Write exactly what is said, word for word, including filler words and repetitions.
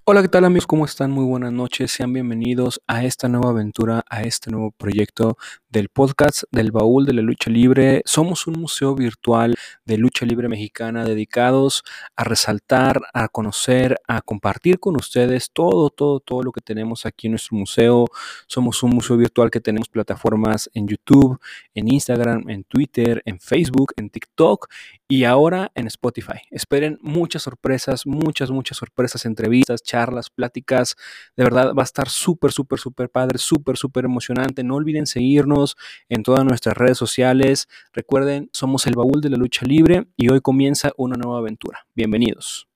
Hola, ¿qué tal amigos? ¿Cómo están? Muy buenas noches. Sean bienvenidos a esta nueva aventura, a este nuevo proyecto del podcast del Baúl de la Lucha Libre. Somos un museo virtual de lucha libre mexicana dedicados a resaltar, a conocer, a compartir con ustedes todo, todo, todo lo que tenemos aquí en nuestro museo. Somos un museo virtual que tenemos plataformas en YouTube, en Instagram, en Twitter, en Facebook, en TikTok y ahora en Spotify. Esperen muchas sorpresas, muchas, muchas sorpresas, entrevistas, charlas, pláticas. De verdad va a estar súper, súper, súper padre, súper, súper emocionante. No olviden seguirnos en todas nuestras redes sociales. Recuerden, somos el Baúl de la Lucha Libre y hoy comienza una nueva aventura. Bienvenidos.